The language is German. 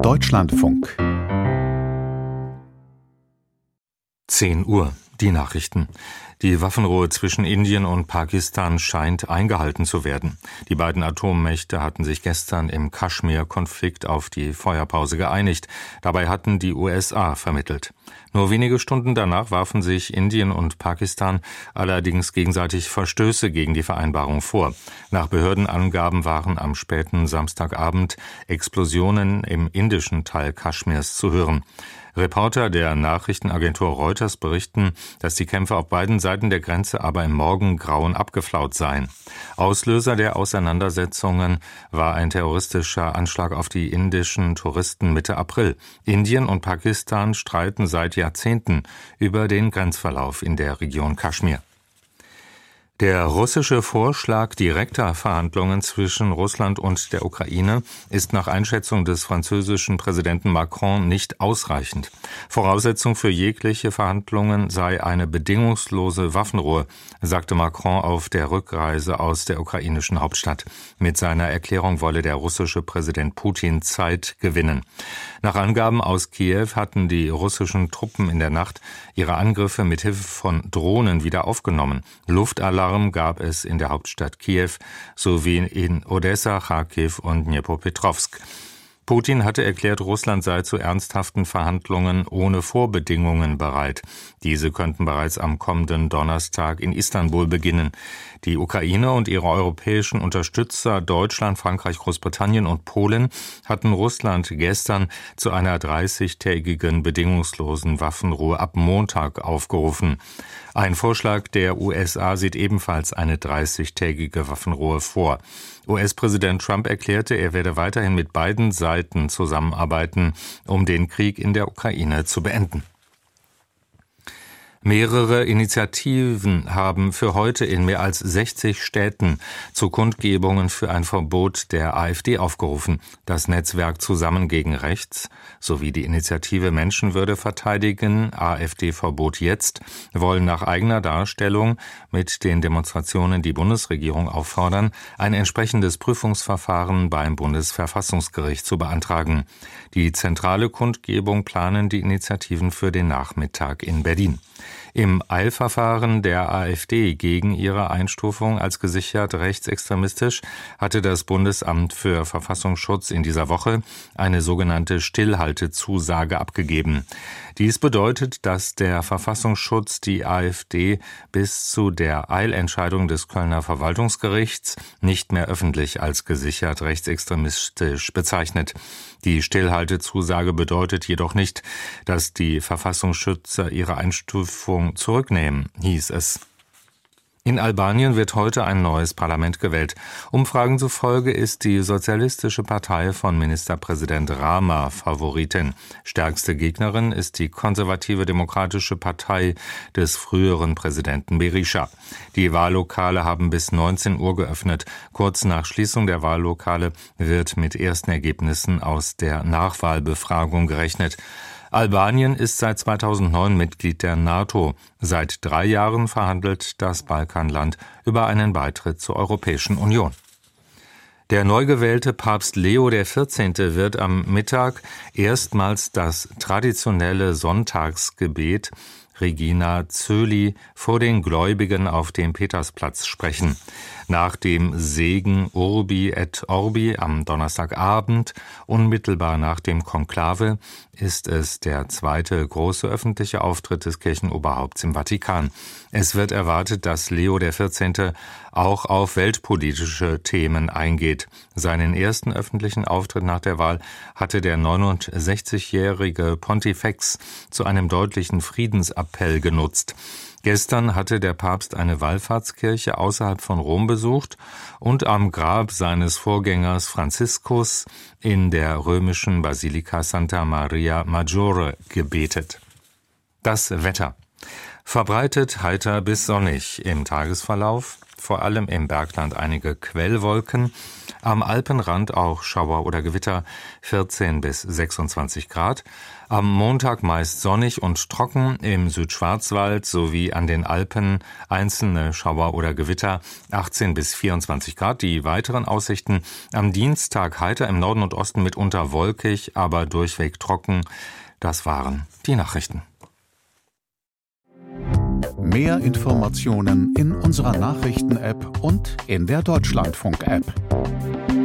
Deutschlandfunk 10 Uhr, die Nachrichten. Die Waffenruhe zwischen Indien und Pakistan scheint eingehalten zu werden. Die beiden Atommächte hatten sich gestern im Kaschmir-Konflikt auf die Feuerpause geeinigt. Dabei hatten die USA vermittelt. Nur wenige Stunden danach warfen sich Indien und Pakistan allerdings gegenseitig Verstöße gegen die Vereinbarung vor. Nach Behördenangaben waren am späten Samstagabend Explosionen im indischen Teil Kaschmirs zu hören. Reporter der Nachrichtenagentur Reuters berichten, dass die Kämpfe auf beiden Seiten der Grenze aber im Morgengrauen abgeflaut seien. Auslöser der Auseinandersetzungen war ein terroristischer Anschlag auf die indischen Touristen Mitte April. Indien und Pakistan streiten seit Jahrzehnten über den Grenzverlauf in der Region Kaschmir. Der russische Vorschlag direkter Verhandlungen zwischen Russland und der Ukraine ist nach Einschätzung des französischen Präsidenten Macron nicht ausreichend. Voraussetzung für jegliche Verhandlungen sei eine bedingungslose Waffenruhe, sagte Macron auf der Rückreise aus der ukrainischen Hauptstadt. Mit seiner Erklärung wolle der russische Präsident Putin Zeit gewinnen. Nach Angaben aus Kiew hatten die russischen Truppen in der Nacht ihre Angriffe mit Hilfe von Drohnen wieder aufgenommen. Luftalarm gab es in der Hauptstadt Kiew sowie in Odessa, Charkiw und Dnipropetrovsk. Putin hatte erklärt, Russland sei zu ernsthaften Verhandlungen ohne Vorbedingungen bereit. Diese könnten bereits am kommenden Donnerstag in Istanbul beginnen. Die Ukraine und ihre europäischen Unterstützer Deutschland, Frankreich, Großbritannien und Polen hatten Russland gestern zu einer 30-tägigen bedingungslosen Waffenruhe ab Montag aufgerufen. Ein Vorschlag der USA sieht ebenfalls eine 30-tägige Waffenruhe vor. US-Präsident Trump erklärte, er werde weiterhin mit beiden Seiten zusammenarbeiten, um den Krieg in der Ukraine zu beenden. Mehrere Initiativen haben für heute in mehr als 60 Städten zu Kundgebungen für ein Verbot der AfD aufgerufen. Das Netzwerk Zusammen gegen Rechts sowie die Initiative Menschenwürde verteidigen, AfD-Verbot jetzt, wollen nach eigener Darstellung mit den Demonstrationen die Bundesregierung auffordern, ein entsprechendes Prüfungsverfahren beim Bundesverfassungsgericht zu beantragen. Die zentrale Kundgebung planen die Initiativen für den Nachmittag in Berlin. Im Eilverfahren der AfD gegen ihre Einstufung als gesichert rechtsextremistisch hatte das Bundesamt für Verfassungsschutz in dieser Woche eine sogenannte Stillhaltezusage abgegeben. Dies bedeutet, dass der Verfassungsschutz die AfD bis zu der Eilentscheidung des Kölner Verwaltungsgerichts nicht mehr öffentlich als gesichert rechtsextremistisch bezeichnet. Die Stillhaltezusage bedeutet jedoch nicht, dass die Verfassungsschützer ihre Einstufung zurücknehmen, hieß es. In Albanien wird heute ein neues Parlament gewählt. Umfragen zufolge ist die Sozialistische Partei von Ministerpräsident Rama Favoritin. Stärkste Gegnerin ist die konservative Demokratische Partei des früheren Präsidenten Berisha. Die Wahllokale haben bis 19 Uhr geöffnet. Kurz nach Schließung der Wahllokale wird mit ersten Ergebnissen aus der Nachwahlbefragung gerechnet. Albanien ist seit 2009 Mitglied der NATO. Seit 3 Jahren verhandelt das Balkanland über einen Beitritt zur Europäischen Union. Der neu gewählte Papst Leo XIV. Wird am Mittag erstmals das traditionelle Sonntagsgebet Regina Coeli vor den Gläubigen auf dem Petersplatz sprechen. Nach dem Segen Urbi et Orbi am Donnerstagabend, unmittelbar nach dem Konklave, ist es der zweite große öffentliche Auftritt des Kirchenoberhaupts im Vatikan. Es wird erwartet, dass Leo XIV. Auch auf weltpolitische Themen eingeht. Seinen ersten öffentlichen Auftritt nach der Wahl hatte der 69-jährige Pontifex zu einem deutlichen Friedensappell genutzt. Gestern hatte der Papst eine Wallfahrtskirche außerhalb von Rom besucht und am Grab seines Vorgängers Franziskus in der römischen Basilika Santa Maria Maggiore gebetet. Das Wetter. Verbreitet heiter bis sonnig im Tagesverlauf, vor allem im Bergland einige Quellwolken, am Alpenrand auch Schauer oder Gewitter, 14 bis 26 Grad. Am Montag meist sonnig und trocken, im Südschwarzwald sowie an den Alpen einzelne Schauer oder Gewitter, 18 bis 24 Grad. Die weiteren Aussichten: am Dienstag heiter, im Norden und Osten mitunter wolkig, aber durchweg trocken. Das waren die Nachrichten. Mehr Informationen in unserer Nachrichten-App und in der Deutschlandfunk-App.